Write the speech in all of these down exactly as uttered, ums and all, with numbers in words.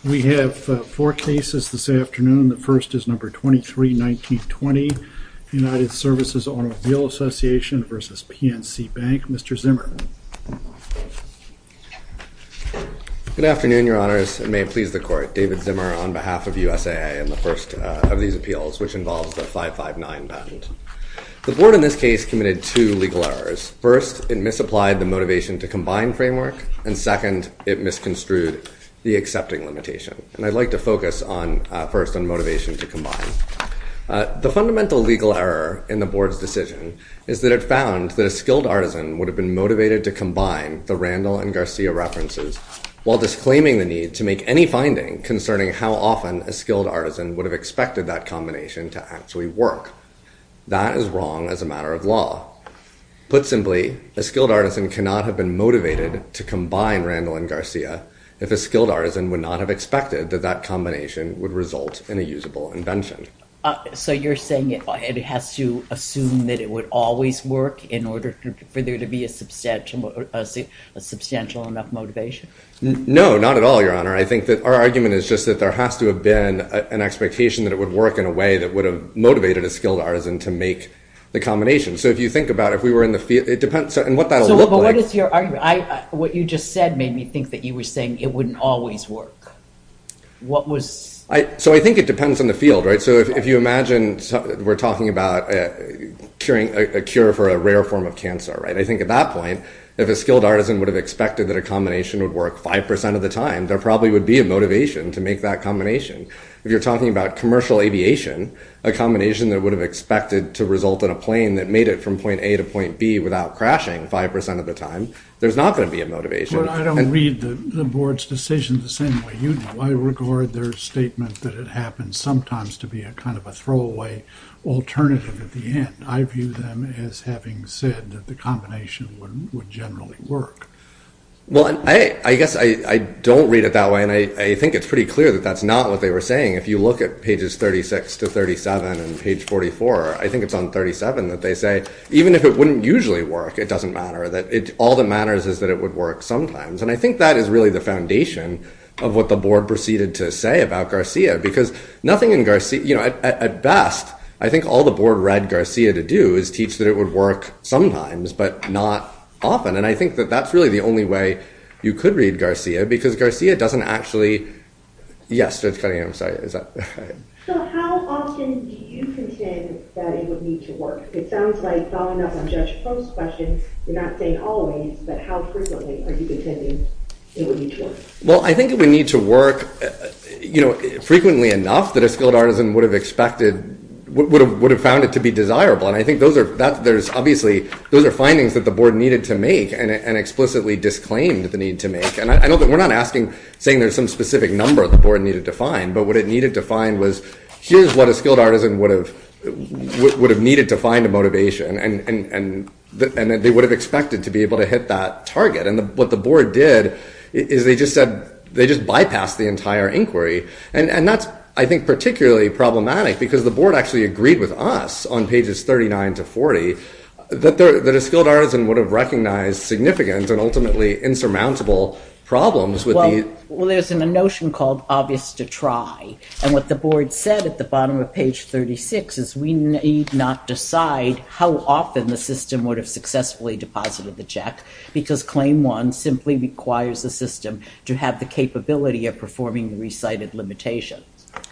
We have uh, four cases this afternoon. The first is number twenty-three nineteen twenty, United Services Automobile Association versus P N C Bank. Mister Zimmer. Good afternoon, Your Honors, and may it please the Court. David Zimmer on behalf of U S A A in the first uh, of these appeals, which involves the five five nine patent. The Board in this case committed two legal errors. First, it misapplied the motivation to combine framework, and second, it misconstrued the accepting limitation. And I'd like to focus on uh, first on motivation to combine. Uh, the fundamental legal error in the Board's decision is that it found that a skilled artisan would have been motivated to combine the Randall and Garcia references while disclaiming the need to make any finding concerning how often a skilled artisan would have expected that combination to actually work. That is wrong as a matter of law. Put simply, a skilled artisan cannot have been motivated to combine Randall and Garcia if a skilled artisan would not have expected that that combination would result in a usable invention. Uh, so you're saying it, it has to assume that it would always work in order to, for there to be a substantial, a, a substantial enough motivation? N- no, not at all, Your Honor. I think that our argument is just that there has to have been a, an expectation that it would work in a way that would have motivated a skilled artisan to make the combination. So if you think about if we were in the field, it depends, so, and what that'll so, look but like. What is your argument? I, I, what you just said made me think that you were saying it wouldn't always work. What was... I, so I think it depends on the field, right? So if, if you imagine we're talking about uh, curing a, a cure for a rare form of cancer, right? I think at that point, if a skilled artisan would have expected that a combination would work five percent of the time, there probably would be a motivation to make that combination. If you're talking about commercial aviation, a combination that would have expected to result in a plane that made it from point A to point B without crashing five percent of the time, there's not going to be a motivation. Well, I don't and, read the, the Board's decision the same way you do. I regard their statement that it happens sometimes to be a kind of a throwaway alternative at the end. I view them as having said that the combination would, would generally work. Well, I, I guess I, I don't read it that way, and I, I think it's pretty clear that that's not what they were saying. If you look at pages thirty-six to thirty-seven and page forty-four, I think it's on thirty-seven that they say, even if it wouldn't usually work, it doesn't matter. That it, all that matters is that it would work sometimes. And I think that is really the foundation of what the Board proceeded to say about Garcia, because nothing in Garcia, you know, at, at, at best, I think all the Board read Garcia to do is teach that it would work sometimes, but not often. And I think that that's really the only way you could read Garcia, because Garcia doesn't actually... Yes, Judge Cunningham, I'm sorry. Is that... So how often do you contend that it would need to work? It sounds like, following up on Judge Prost's question, you're not saying always, but how frequently are you contending it would need to work? Well, I think it would need to work, uh, you know, frequently enough that a skilled artisan would have expected... would have would have found it to be desirable. And I think those are that there's obviously those are findings that the Board needed to make and, and explicitly disclaimed the need to make. And I, I don't think we're not asking saying there's some specific number the Board needed to find, but what it needed to find was here's what a skilled artisan would have would, would have needed to find a motivation, and and and the, and they would have expected to be able to hit that target. And the, what the Board did is they just said they just bypassed the entire inquiry, and and that's, I think, particularly problematic because the Board actually agreed with us on pages thirty-nine to forty that there, that a skilled artisan would have recognized significant and ultimately insurmountable problems with well, the... Well, there's a notion called obvious to try. And what the Board said at the bottom of page thirty-six is we need not decide how often the system would have successfully deposited the check, because Claim one simply requires the system to have the capability of performing the recited limitations.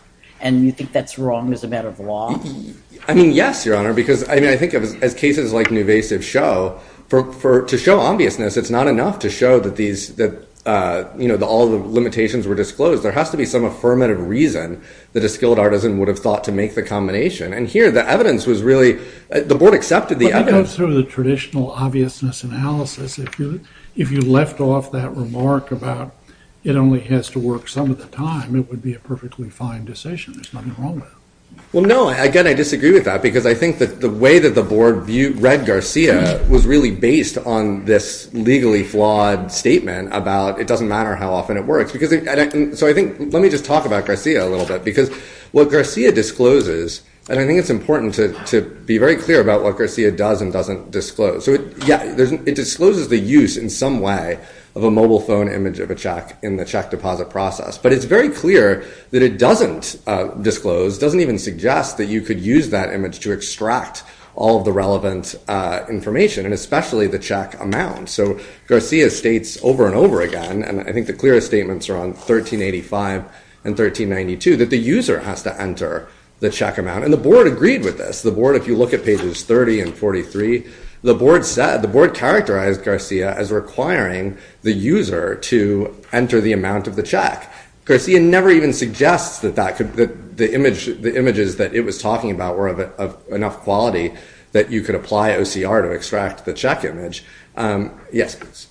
And you think that's wrong as a matter of law? I mean, yes, Your Honor, because I mean, I think as, as cases like Nuvasiv show, for, for to show obviousness, it's not enough to show that these that uh, you know the, all the limitations were disclosed. There has to be some affirmative reason that a skilled artisan would have thought to make the combination. And here, the evidence was really uh, the Board accepted the but evidence. Go through the traditional obviousness analysis. If you if you left off that remark about it only has to work some of the time, it would be a perfectly fine decision. There's nothing wrong with it. Well, no, again, I disagree with that because I think that the way that the Board viewed, read Garcia was really based on this legally flawed statement about it doesn't matter how often it works. Because it, and so I think, let me just talk about Garcia a little bit, because what Garcia discloses, and I think it's important to, to be very clear about what Garcia does and doesn't disclose. So, it, yeah, there's, it discloses the use in some way of a mobile phone image of a check in the check deposit process. But it's very clear that it doesn't uh, disclose, doesn't even suggest that you could use that image to extract all of the relevant uh, information, and especially the check amount. So Garcia states over and over again, and I think the clearest statements are on thirteen eighty-five and thirteen ninety-two, that the user has to enter the check amount. And the board agreed with this. The board, if you look at pages thirty and forty-three, the board said, the board characterized Garcia as requiring the user to enter the amount of the check. Garcia never even suggests that that could, that the image, the images that it was talking about were of, of enough quality that you could apply O C R to extract the check image. Um, yes, please.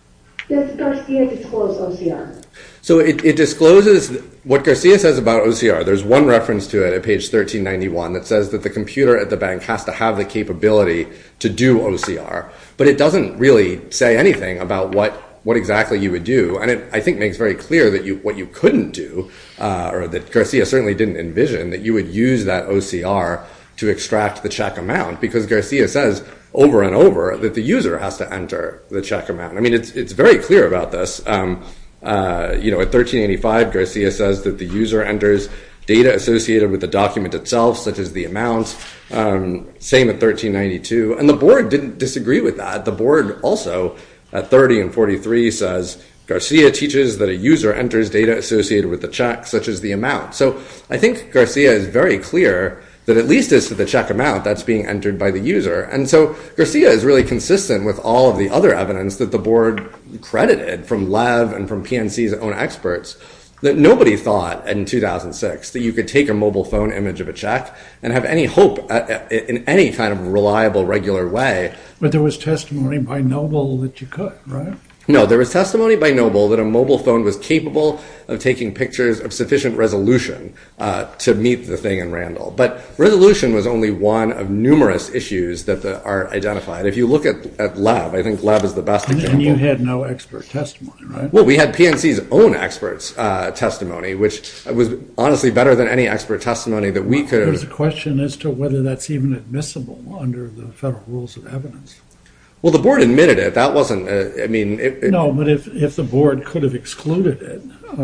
Does Garcia disclose O C R? So it, it discloses what Garcia says about O C R. There's one reference to it at page thirteen ninety-one that says that the computer at the bank has to have the capability to do O C R, but it doesn't really say anything about what what exactly you would do, and it, I think, makes very clear that you what you couldn't do, uh, or that Garcia certainly didn't envision, that you would use that O C R to extract the check amount, because Garcia says over and over that the user has to enter the check amount. I mean, it's it's very clear about this. Um, uh, you know, at thirteen eighty-five, Garcia says that the user enters data associated with the document itself, such as the amount. Um, same at thirteen ninety-two, and the board didn't disagree with that. The board also, at thirty and forty-three, says Garcia teaches that a user enters data associated with the check, such as the amount. So I think Garcia is very clear that at least as to the check amount, that's being entered by the user. And so Garcia is really consistent with all of the other evidence that the board credited from Lev and from P N C's own experts, that nobody thought in two thousand six that you could take a mobile phone image of a check and have any hope in any kind of reliable, regular way. But there was testimony by Noble that you could, right? No, there was testimony by Noble that a mobile phone was capable of taking pictures of sufficient resolution uh, to meet the thing in Randall. But resolution was only one of numerous issues that the, are identified. If you look at, at Lev, I think Lev is the best and, example. And you had no expert testimony, right? Well, we had P N C's own experts' uh, testimony, which was honestly better than any expert testimony that we could have. There's a question as to whether that's even admissible under the federal rules of evidence. Well, the board admitted it. That wasn't, uh, I mean... It, it, no, but if, if the board could have excluded it,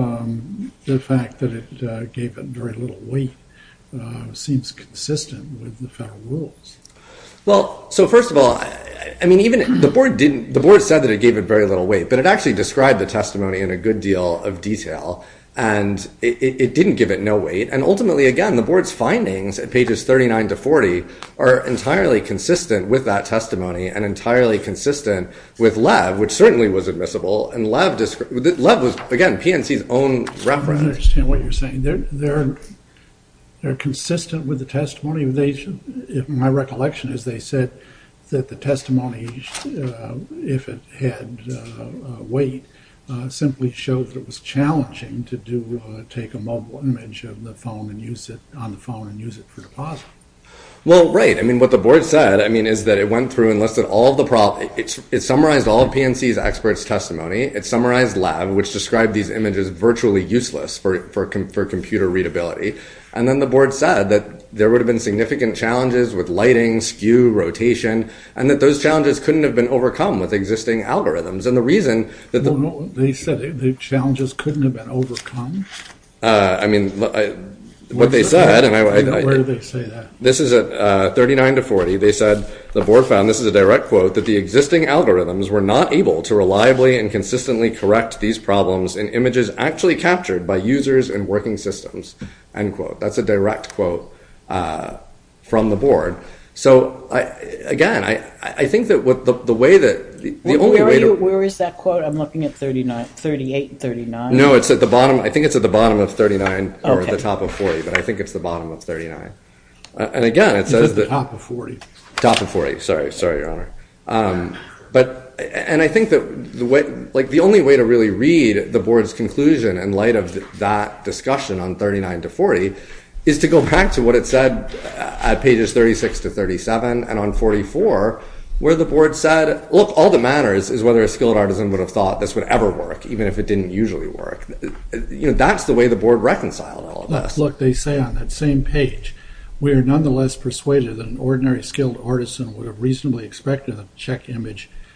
um, the fact that it uh, gave it very little weight uh, seems consistent with the federal rules. Well, so first of all, I, I mean, even the board didn't, the board said that it gave it very little weight, but it actually described the testimony in a good deal of detail, and it, it, it didn't give it no weight. And ultimately, again, the board's findings at pages thirty-nine to forty are entirely consistent with that testimony and entirely consistent with Lev, which certainly was admissible. And Lev, descri- Lev was, again, P N C's own reference. I don't understand what you're saying. They're, they're, they're consistent with the testimony. They, if my recollection is they said that the testimony, uh, if it had uh, uh, weight, Uh, simply showed that it was challenging to do uh, take a mobile image of the phone and use it on the phone and use it for deposit. Well, right. I mean, what the board said, I mean, is that it went through and listed all of the problems. It, it summarized all of P N C's experts' testimony. It summarized Lev, which described these images virtually useless for for, com- for computer readability. And then the board said that there would have been significant challenges with lighting, skew, rotation, and that those challenges couldn't have been overcome with existing algorithms. And the reason that the... Well, no, they said the challenges couldn't have been overcome? Uh, I mean, I, what they said, and I... I, I Where did they say that? This is at uh, thirty-nine to forty. They said, the board found, this is a direct quote, that the existing algorithms were not able to reliably and consistently correct these problems in images actually captured by users in working systems, end quote. That's a direct quote uh, from the board. So, I, again, I, I think that what the, the way that... The, the where, only where way to... You, where is that quote? I'm looking at thirty-nine, thirty-eight and thirty-nine. No, it's at the bottom. I think it's at the bottom of thirty-nine or Okay. the top of forty, but I think it's the bottom of thirty-nine. Uh, and again, it says It's at the that... top of forty. Top of forty, sorry, sorry, Your Honor. Um, but, and I think that the way, like the only way to really read the board's conclusion in light of th- that discussion on thirty-nine to forty is to go back to what it said at pages thirty-six to thirty-seven and on forty-four, where the board said, look, all that matters is whether a skilled artisan would have thought this would ever work, even if it didn't usually work. You know, that's the way the board reconciled all of this. Look, they say on that same page, we are nonetheless persuaded that an ordinary skilled artisan would have reasonably expected a check image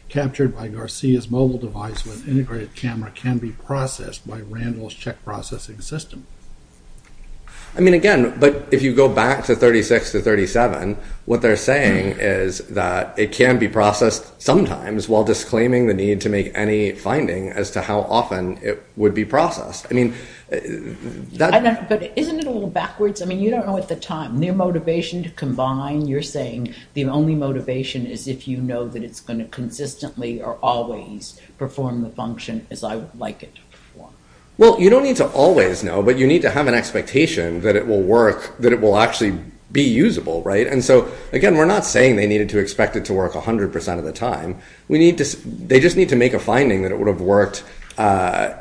captured by Garcia's mobile device with integrated camera can be processed by Randall's check processing system. I mean, again, but if you go back to thirty-six to thirty-seven, what they're saying is that it can be processed sometimes while disclaiming the need to make any finding as to how often it would be processed. I mean, that... I don't, but isn't it a little backwards? I mean, you don't know at the time. Their motivation to combine, you're saying the only motivation is if you know that it's going to consistently or always perform the function as I would like it to perform. Well, you don't need to always know, but you need to have an expectation that it will work, that it will actually be usable, right? And so, again, we're not saying they needed to expect it to work one hundred percent of the time. We need to, they just need to make a finding that it would have worked uh,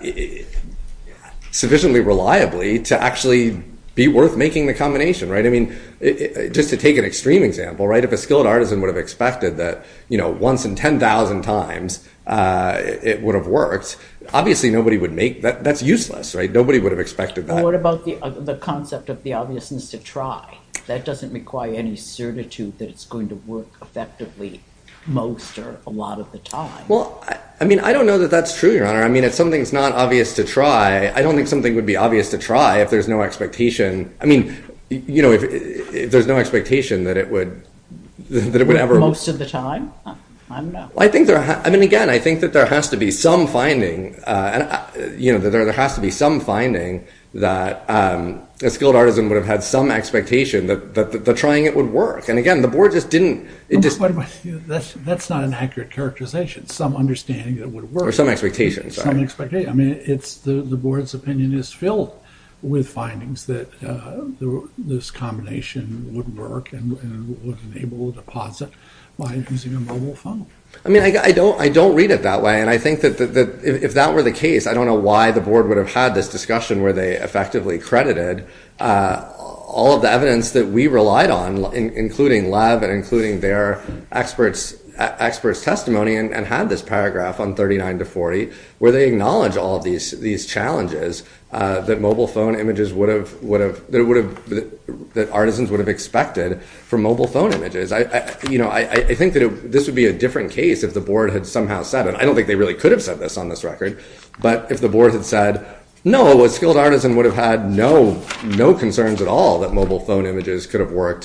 sufficiently reliably to actually be worth making the combination, right? I mean, it, it, just to take an extreme example, right? If a skilled artisan would have expected that, you know, once in ten thousand times uh, it, it would have worked, obviously nobody would make that. That's useless, right? Nobody would have expected that. Well, what about the uh, the concept of the obviousness to try? That doesn't require any certitude that it's going to work effectively most or a lot of the time. Well, I, I mean, I don't know that that's true, Your Honor. I mean, if something's not obvious to try, I don't think something would be obvious to try if there's no expectation. I mean, you know, if, if there's no expectation that it would, that it would ever... Most of the time? I don't know. I think there, ha- I mean, again, I think that there has to be some finding, uh, and, uh, you know, that there, there has to be some finding that um, a skilled artisan would have had some expectation that, that, that the trying it would work. And again, the board just didn't. It just what about, that's that's not an accurate characterization. Some understanding that it would work, or some expectation. Sorry. Some expectation. I mean, it's the the board's opinion is filled with findings that uh, the, this combination would work and, and would enable a deposit by using a mobile phone. I mean, I, I don't, I don't read it that way, and I think that, that, that if, if that were the case, I don't know why the board would have had this discussion where they effectively credited uh, all of the evidence that we relied on, in, including Lev and including their experts' experts' testimony, and, and had this paragraph on thirty-nine to forty where they acknowledge all of these these challenges uh, that mobile phone images would have would have that would have that artisans would have expected from mobile phone images. I, I you know I, I think that it, this would be a different case if the board had somehow said, and I don't think they really could have said this on this record, but if the board had said, no, a skilled artisan would have had no no concerns at all that mobile phone images could have worked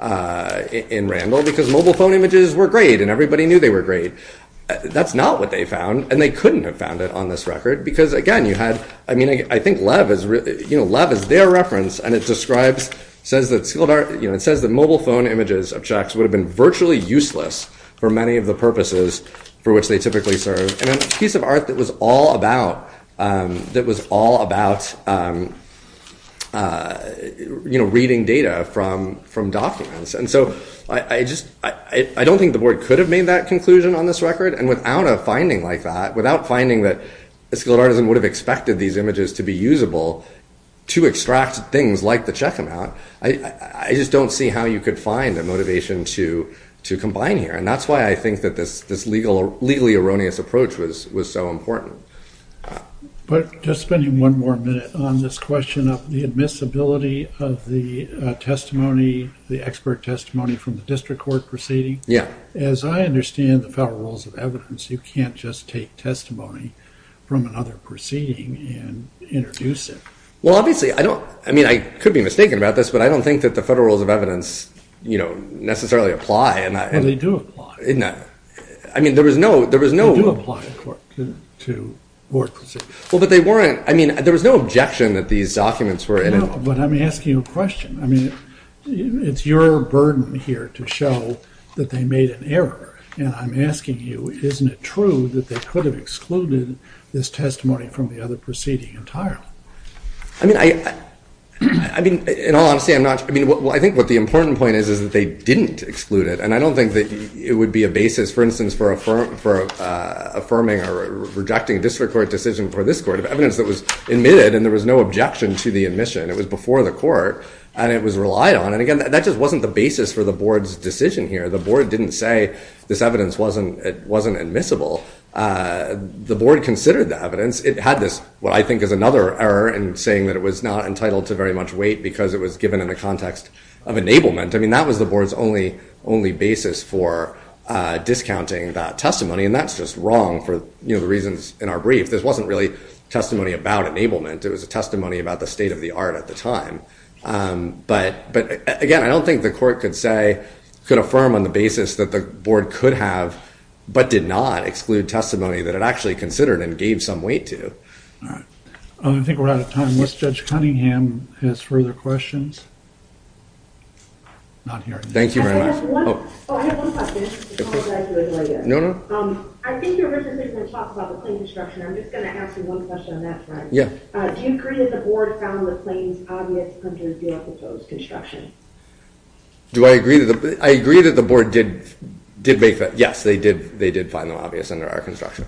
Uh, in Randall, because mobile phone images were great and everybody knew they were great. Uh, that's not what they found, and they couldn't have found it on this record because, again, you had, I mean, I, I think Lev is, re- you know, Lev is their reference, and it describes, says that skilled art, you know, it says that mobile phone images of checks would have been virtually useless for many of the purposes for which they typically serve. And a piece of art that was all about, um, that was all about, um, Uh, you know, reading data from from documents. And so I, I just, I, I don't think the board could have made that conclusion on this record. And without a finding like that, without finding that a skilled artisan would have expected these images to be usable to extract things like the check amount, I, I, I just don't see how you could find a motivation to to combine here. And that's why I think that this this legal legally erroneous approach was was so important. But just spending one more minute on this question of the admissibility of the uh, testimony, the expert testimony from the district court proceeding. Yeah. As I understand the federal rules of evidence, you can't just take testimony from another proceeding and introduce it. Well, obviously, I don't, I mean, I could be mistaken about this, but I don't think that the federal rules of evidence, you know, necessarily apply. And I, well, they do apply. In that, I mean, there was no, there was no. They do apply to court, to, to board proceedings. Well, but they weren't, I mean, there was no objection that these documents were in no, it. But I'm asking you a question. I mean, it's your burden here to show that they made an error. And I'm asking you, isn't it true that they could have excluded this testimony from the other proceeding entirely? I mean, I, I, I mean, in all honesty, I'm not, I mean, what, well, I think what the important point is, is that they didn't exclude it. And I don't think that it would be a basis, for instance, for, affirm, for uh, affirming or rejecting a district court decision for this court of evidence that was admitted and there was no objection to the admission. It was before the court and it was relied on. And again, that, that just wasn't the basis for the board's decision here. The board didn't say this evidence wasn't, it wasn't admissible. Uh, the board considered the evidence. It had this, what I think is another error in saying that it was not entitled to very much weight because it was given in the context of enablement. I mean, that was the board's only only basis for uh, discounting that testimony, and that's just wrong for you know the reasons in our brief. This wasn't really testimony about enablement. It was a testimony about the state of the art at the time. Um, but but again, I don't think the court could say, could affirm on the basis that the board could have, but did not exclude testimony that it actually considered and gave some weight to. All right. Uh, I think we're out of time. Unless Judge Cunningham has further questions. Not hearing. Thank you very I much. have one, oh. oh, I have one question. I apologize for the delay. No, no. Um, I think you're originally going to talk about the claim construction. I'm just going to ask you one question on that front. Yeah. Uh, do you agree that the board found the claims obvious under your proposed construction? Do I agree that the I agree that the board did did make that? Yes, they did. They did find them obvious under our construction.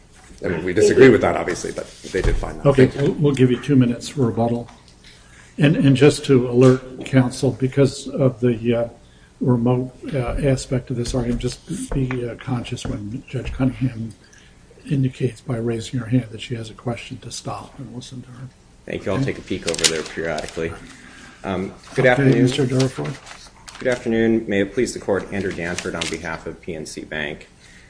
I mean, we disagree with that, obviously, but they did find them. Okay, we'll, we'll give you two minutes for rebuttal. And, and just to alert counsel, because of the uh, remote uh, aspect of this argument, just be uh, conscious when Judge Cunningham indicates by raising her hand that she has a question to stop and listen to her. Thank you. I'll take a peek over there periodically. Um, good Okay, afternoon. Mister Durford. Good afternoon. May it please the Court, Andrew Danford on behalf of P N C Bank.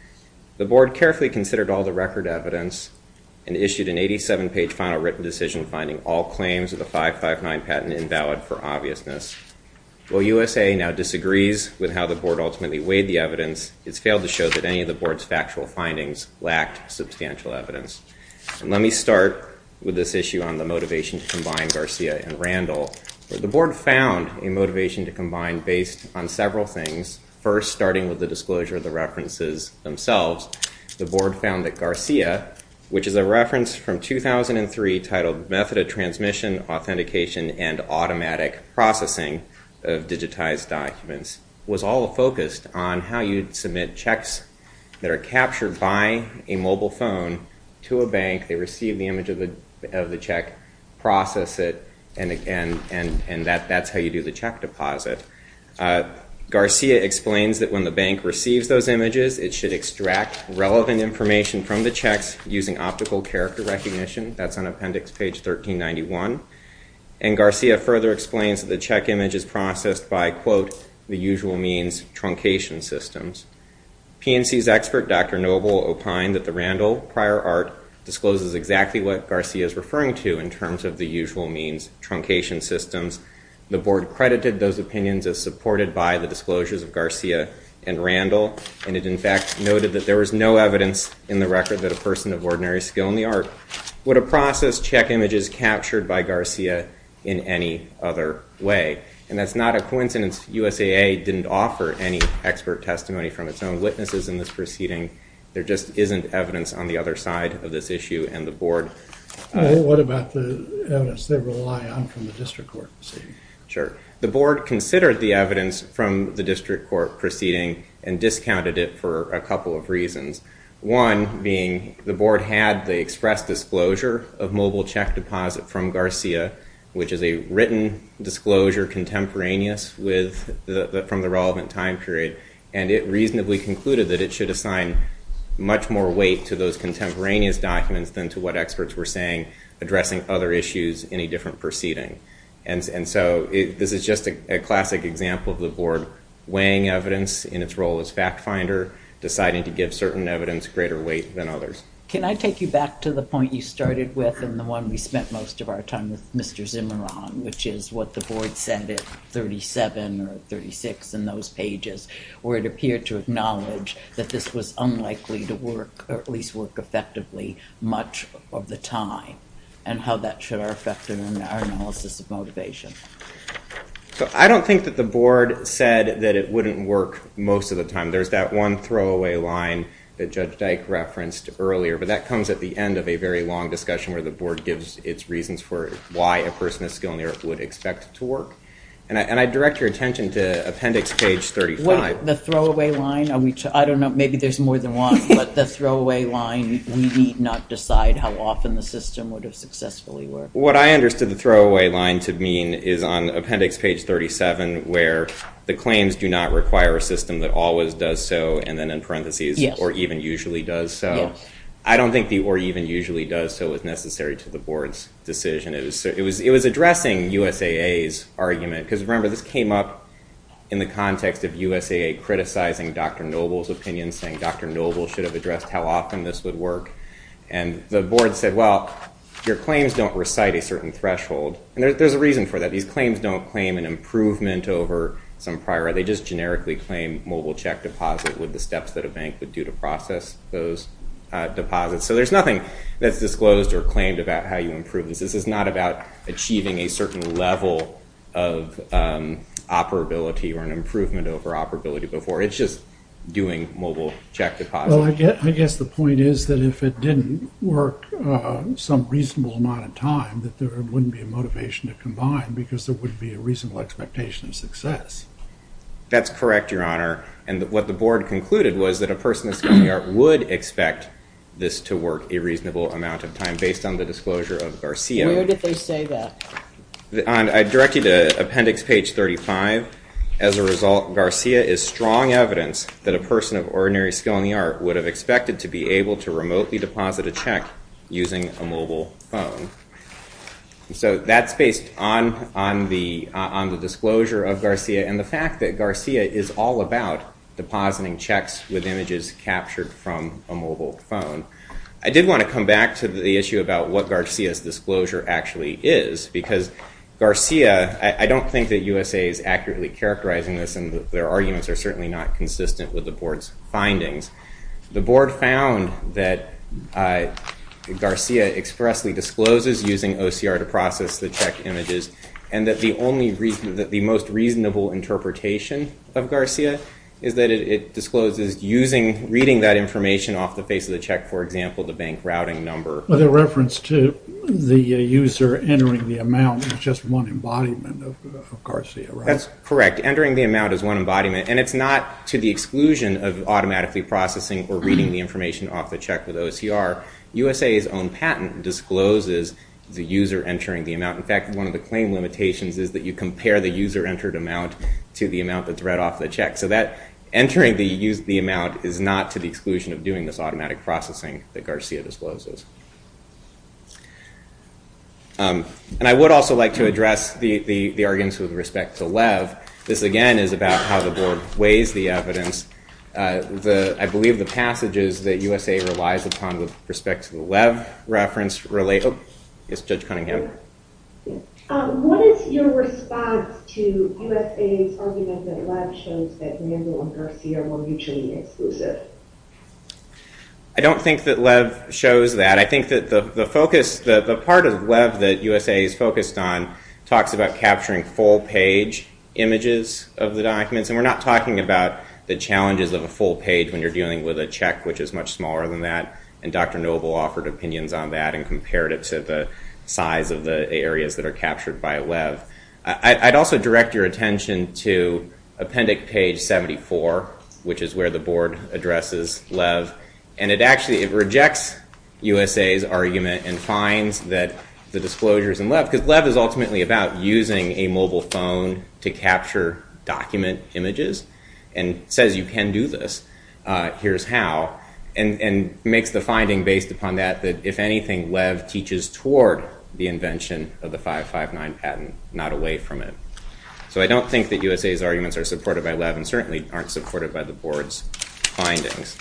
The Board carefully considered all the record evidence and issued an eighty-seven page final written decision finding all claims of the five five nine patent invalid for obviousness. While U S A now disagrees with how the Board ultimately weighed the evidence, it's failed to show that any of the Board's factual findings lacked substantial evidence. And let me start with this issue on the motivation to combine Garcia and Randall, where the Board found a motivation to combine based on several things. First, starting with the disclosure of the references themselves, the Board found that Garcia, which is a reference from two thousand three titled Method of Transmission, Authentication, and Automatic Processing of Digitized Documents, was all focused on how you'd submit checks that are captured by a mobile phone to a bank. They receive the image of the of the check, process it, and and and and that that's how you do the check deposit. Uh, Garcia explains that when the bank receives those images, it should extract relevant information from the checks using optical character recognition. That's on appendix page thirteen ninety-one. And Garcia further explains that the check image is processed by, quote, the usual means truncation systems. P N C's expert, Doctor Noble, opined that the Randall prior art discloses exactly what Garcia is referring to in terms of the usual means truncation systems. The Board credited those opinions as supported by the disclosures of Garcia and Randall, and it in fact noted that there was no evidence in the record that a person of ordinary skill in the art would have processed check images captured by Garcia in any other way. And that's not a coincidence. U S A A didn't offer any expert testimony from its own witnesses in this proceeding. There just isn't evidence on the other side of this issue, and the Board... Uh, well, what about the evidence they rely on from the district court proceeding? Sure. The Board considered the evidence from the district court proceeding and discounted it for a couple of reasons. One being the Board had the express disclosure of mobile check deposit from Garcia, which is a written disclosure contemporaneous with the, the, from the relevant time period, and it reasonably concluded that it should assign much more weight to those contemporaneous documents than to what experts were saying addressing other issues in a different proceeding. And, and so it, this is just a, a classic example of the Board weighing evidence in its role as fact finder, deciding to give certain evidence greater weight than others. Can I take you back to the point you started with and the one we spent most of our time with Mister Zimmer on, which is what the Board said at thirty-seven or thirty-six in those pages, where it appeared to acknowledge that this was unlikely to work, or at least work effectively, much of the time, and how that should have affected our analysis of motivation. So I don't think that the Board said that it wouldn't work most of the time. There's that one throwaway line that Judge Dyke referenced earlier, but that comes at the end of a very long discussion where the Board gives its reasons for why a person of skill in the art would expect it to work. And I, and I direct your attention to appendix page thirty-five. What, the throwaway line, are we t- I don't know, maybe there's more than one, but the throwaway line, we need not decide how often the system would have successfully worked. What I understood the throwaway line to mean is on appendix page thirty-seven, where the claims do not require a system that always does so, and then in parentheses, yes, or even usually does so. Yes. I don't think the or even usually does so was necessary to the Board's decision. It was it was it was addressing U S A A's argument, because remember, this came up in the context of U S A A criticizing Doctor Noble's opinion, saying Doctor Noble should have addressed how often this would work. And the board said, well, your claims don't recite a certain threshold. And there, there's a reason for that. These claims don't claim an improvement over some prior. They just generically claim mobile check deposit with the steps that a bank would do to process those uh, deposits. So there's nothing that's disclosed or claimed about how you improve this. This is not about achieving a certain level of um, operability or an improvement over operability before. It's just doing mobile check deposit. Well, I guess, I guess the point is that if it didn't work uh, some reasonable amount of time, that there wouldn't be a motivation to combine because there wouldn't be a reasonable expectation of success. That's correct, Your Honor. And the, what the board concluded was that a person of skill in the art would expect this to work a reasonable amount of time based on the disclosure of Garcia. Where did they say that? The, on, I direct you to appendix page thirty-five. As a result, Garcia is strong evidence that a person of ordinary skill in the art would have expected to be able to remotely deposit a check using a mobile phone. So that's based on on the uh, on the disclosure of Garcia and the fact that Garcia is all about depositing checks with images captured from a mobile phone. I did want to come back to the issue about what Garcia's disclosure actually is, because Garcia, I, I don't think that U S A is accurately characterizing this, and the, their arguments are certainly not consistent with the board's findings. The board found that uh, Garcia expressly discloses using O C R to process the check images, and that the only reason, that the most reasonable interpretation of Garcia is that it, it discloses using, reading that information off the face of the check, for example, the bank routing number. Well, the reference to the uh, user entering the amount is just one embodiment of, of Garcia, right? That's correct. Entering the amount is one embodiment, and it's not to the exclusion of automatically processing or reading the information off the check with O C R. U S A's own patent discloses the user entering the amount. In fact, one of the claim limitations is that you compare the user entered amount to the amount that's read off the check. So that entering the use the amount is not to the exclusion of doing this automatic processing that Garcia discloses. Um, and I would also like to address the, the, the arguments with respect to Lev. This, again, is about how the board weighs the evidence. Uh, the, I believe the passages that U S A relies upon with respect to the Lev reference relate... Oh, yes, Judge Cunningham. Um, what is your response to U S A's argument that Lev shows that Randall and Garcia were mutually exclusive? I don't think that Lev shows that. I think that the, the focus, the, the part of Lev that U S A is focused on talks about capturing full page images of the documents, and we're not talking about the challenges of a full page when you're dealing with a check, which is much smaller than that, and Doctor Noble offered opinions on that and compared it to the size of the areas that are captured by Lev. I, I'd also direct your attention to appendix page seventy-four, which is where the board addresses Lev, and it actually it rejects U S A's argument and finds that the disclosures in Lev, because Lev is ultimately about using a mobile phone to capture document images, and says you can do this. Uh, here's how. And, and makes the finding based upon that that, if anything, Lev teaches toward the invention of the five five nine patent, not away from it. So I don't think that U S A's arguments are supported by Lev and certainly aren't supported by the board's findings.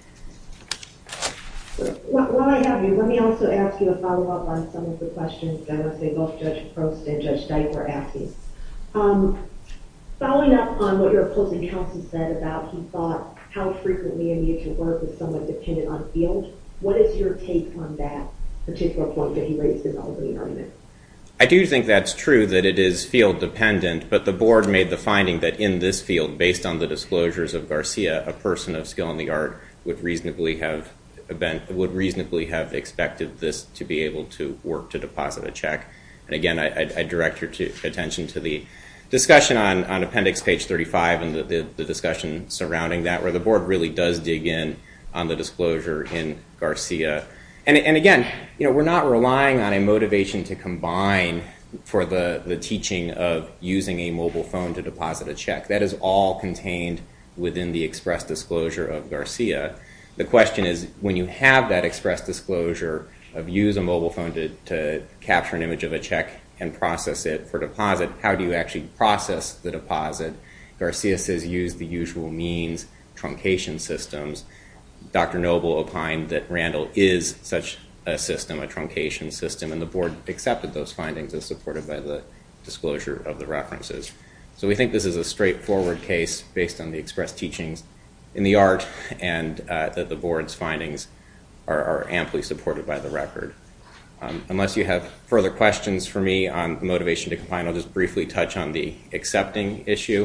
While I have you, let me also ask you a follow-up on some of the questions that I want to say both Judge Prost and Judge Dyke were asking. Um, following up on what your opposing counsel said about he thought how frequently a need to work was somewhat dependent on field, what is your take on that particular point that he raised in the opening argument? I do think that's true, that it is field dependent, but the board made the finding that in this field, based on the disclosures of Garcia, a person of skill in the art would reasonably have been, would reasonably have expected this to be able to work to deposit a check. And again, I, I, I direct your to, attention to the discussion on, on appendix page thirty-five and the, the, the discussion surrounding that, where the board really does dig in on the disclosure in Garcia. And, and again, you know, we're not relying on a motivation to combine for the, the teaching of using a mobile phone to deposit a check. That is all contained within the express disclosure of Garcia. The question is, when you have that express disclosure of use a mobile phone to, to capture an image of a check and process it for deposit, how do you actually process the deposit? Garcia says use the usual means truncation systems. Doctor Noble opined that Randall is such a system, a truncation system, and the board accepted those findings as supported by the disclosure of the references. So we think this is a straightforward case based on the express teachings in the art, and uh, that the board's findings are, are amply supported by the record. Um, unless you have further questions for me on the motivation to combine, I'll just briefly touch on the accepting issue.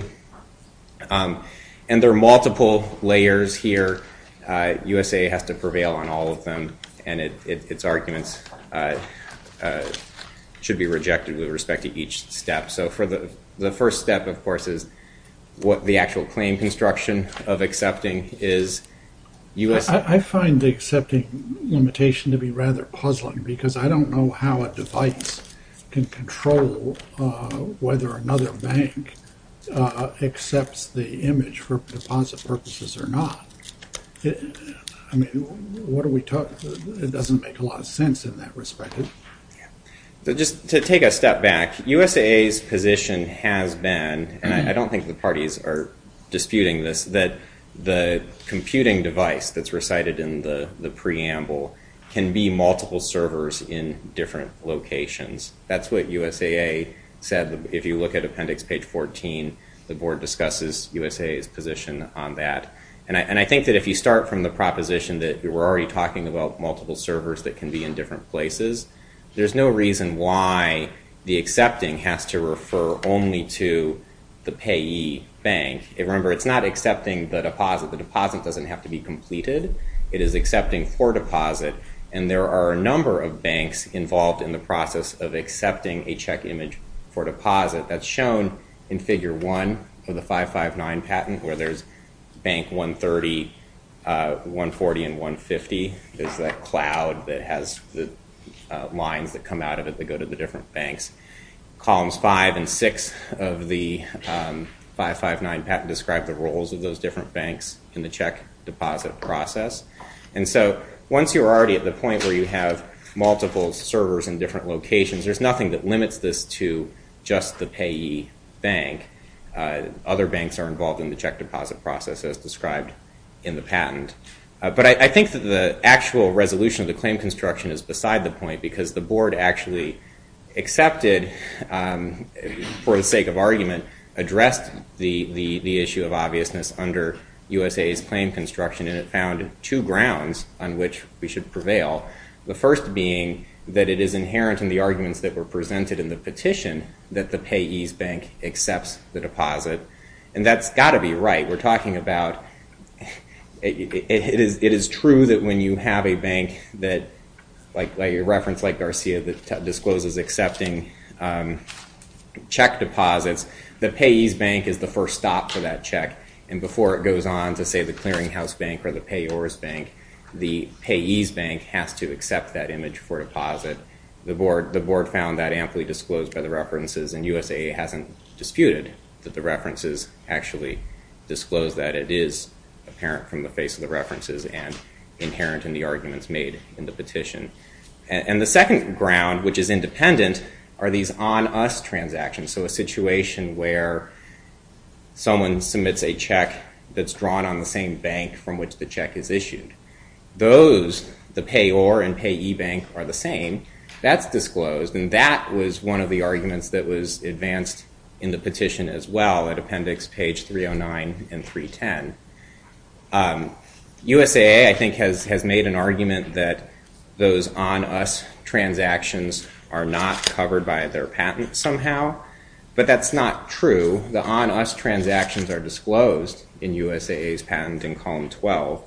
Um, and there are multiple layers here. Uh, U S A A has to prevail on all of them, and it, it, its arguments uh, uh, should be rejected with respect to each step. So for the, the first step, of course, is what the actual claim construction of accepting is. U S I, I find the accepting limitation to be rather puzzling, because I don't know how a device can control uh, whether another bank uh, accepts the image for deposit purposes or not. It, I mean, what are we talking? It doesn't make a lot of sense in that respect. So just to take a step back, U S A A's position has been, and I, I don't think the parties are disputing this, that the computing device that's recited in the, the preamble can be multiple servers in different locations. That's what U S A A said. If you look at appendix page fourteen, the board discusses U S A A's position on that. And I, and I think that if you start from the proposition that we're already talking about multiple servers that can be in different places, there's no reason why the accepting has to refer only to the payee bank. Remember, it's not accepting the deposit. The deposit doesn't have to be completed. It is accepting for deposit. And there are a number of banks involved in the process of accepting a check image for deposit. That's shown in figure one of the five five nine patent, where there's bank one thirty, uh, one forty, and one fifty. There's that cloud that has the uh, lines that come out of it that go to the different banks. Columns five and six of the um, five five nine patent describe the roles of those different banks in the check deposit process. And so once you're already at the point where you have multiple servers in different locations, there's nothing that limits this to just the payee bank. Uh, other banks are involved in the check deposit process as described in the patent. Uh, but I, I think that the actual resolution of the claim construction is beside the point, because the board actually accepted, um, for the sake of argument, addressed the, the, the issue of obviousness under U S A A's claim construction, and it found two grounds on which we should prevail. The first being that it is inherent in the arguments that were presented in the petition that the payee's bank accepts the deposit. And that's got to be right. We're talking about, it, it, it, is, it is true that when you have a bank that, like, like a reference like Garcia, that t- discloses accepting um, check deposits, the payee's bank is the first stop for that check. And before it goes on to, say, the clearinghouse bank or the payor's bank, the payee's bank has to accept that image for deposit. The board, the board found that amply disclosed by the references, and U S A A hasn't disputed that the references actually disclose that. It is apparent from the face of the references and inherent in the arguments made in the petition. And, and the second ground, which is independent, are these on-us transactions. So a situation where someone submits a check that's drawn on the same bank from which the check is issued. Those, the payor and payee bank, are the same. That's disclosed, and that was one of the arguments that was advanced in the petition as well at appendix page three oh nine and three ten. Um, U S A A, I think, has, has made an argument that those on-us transactions are not covered by their patent somehow, but that's not true. The on-us transactions are disclosed in U S A A's patent in column twelve.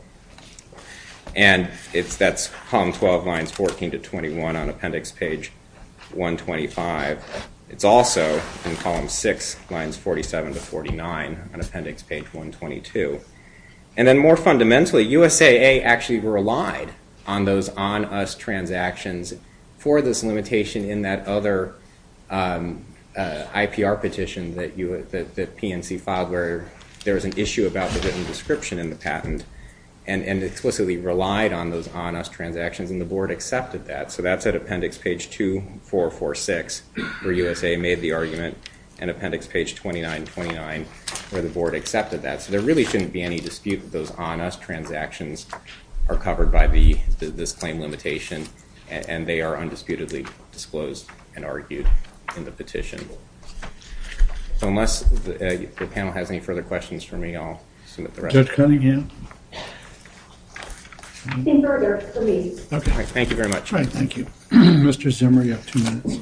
And it's that's column twelve, lines fourteen to twenty-one on appendix page one twenty-five. It's also in column six, lines forty-seven to forty-nine on appendix page one twenty-two. And then more fundamentally, U S A A actually relied on those on-us transactions for this limitation in that other um, uh, I P R petition that, you, that, that P N C filed, where there was an issue about the written description in the patent, and, and explicitly relied on those on-us transactions, and the board accepted that. So that's at appendix page two four four six, where U S A A made the argument, and appendix page twenty-nine twenty-nine, where the board accepted that. So there really shouldn't be any dispute that those on-us transactions are covered by the, the this claim limitation, and, and they are undisputedly disclosed and argued in the petition. So unless the, uh, the panel has any further questions for me, I'll submit the rest. Judge Cunningham? Nothing further for me. Okay. All right, thank you very much. All right, thank you. Mister Zimmer, you have two minutes.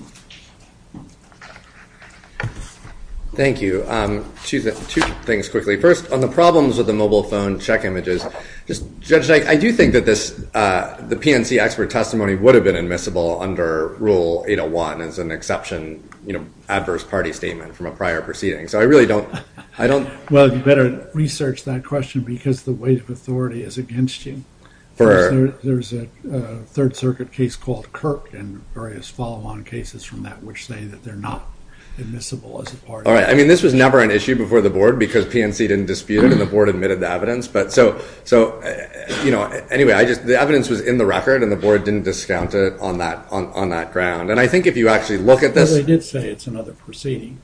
Thank you. Um, two, th- two things quickly. First, on the problems with the mobile phone check images, just Judge Dyke, I do think that this uh, the P N C expert testimony would have been admissible under Rule eight oh one as an exception, you know, adverse party statement from a prior proceeding. So I really don't, I don't. Well, you better research that question because the weight of authority is against you. For There, there's a uh, Third Circuit case called Kirk and various follow-on cases from that which say that they're not admissible as a party. All right. I mean, this was never an issue before the board because P N C didn't dispute it and the board admitted the evidence. But so, so uh, you know, anyway, I just the evidence was in the record and the board didn't discount it on that on, on that ground. And I think if you actually look at this, well, they did say it's another proceeding.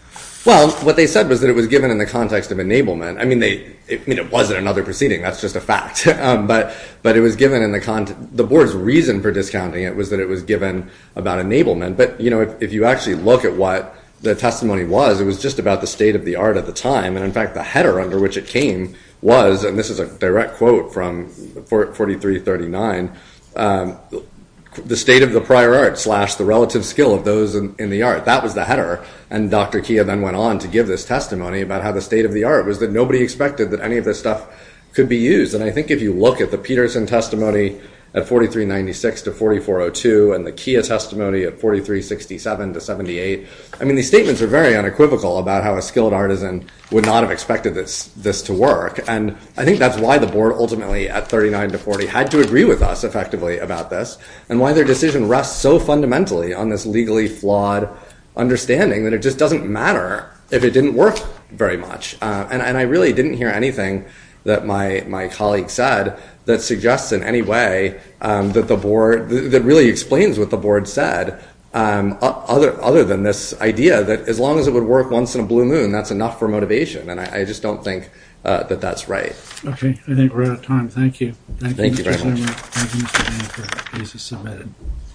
well, what they said was that it was given in the context of enablement. I mean, they, it, I mean, it wasn't another proceeding. That's just a fact. um, but, but it was given in the context. The board's reason for discounting it was that it was given about enablement. But you know, if, if you actually look at what the testimony was, it was just about the state of the art at the time. And in fact, the header under which it came was, and this is a direct quote from forty-three thirty-nine. Um, the state of the prior art slash the relative skill of those in, in the art. That was the header. And Doctor Kia then went on to give this testimony about how the state of the art was that nobody expected that any of this stuff could be used. And I think if you look at the Peterson testimony at forty-three ninety-six to forty-four oh two and the Kia testimony at forty-three sixty-seven to seventy-eight, I mean, these statements are very unequivocal about how a skilled artisan would not have expected this this to work. And I think that's why the board ultimately at thirty-nine to forty had to agree with us effectively about this and why their decision rests so fundamentally on this legally flawed understanding that it just doesn't matter if it didn't work very much. Uh, and, and I really didn't hear anything that my, my colleague said that suggests in any way um, that the board, th- that really explains what the board said, um, other other than this idea that as long as it would work once in a blue moon, that's enough for motivation. And I, I just don't think uh, that that's right. Okay, I think we're out of time. Thank you. Thank you Mister very much. Zimmer. Thank you, Mister Danforth. The case is submitted.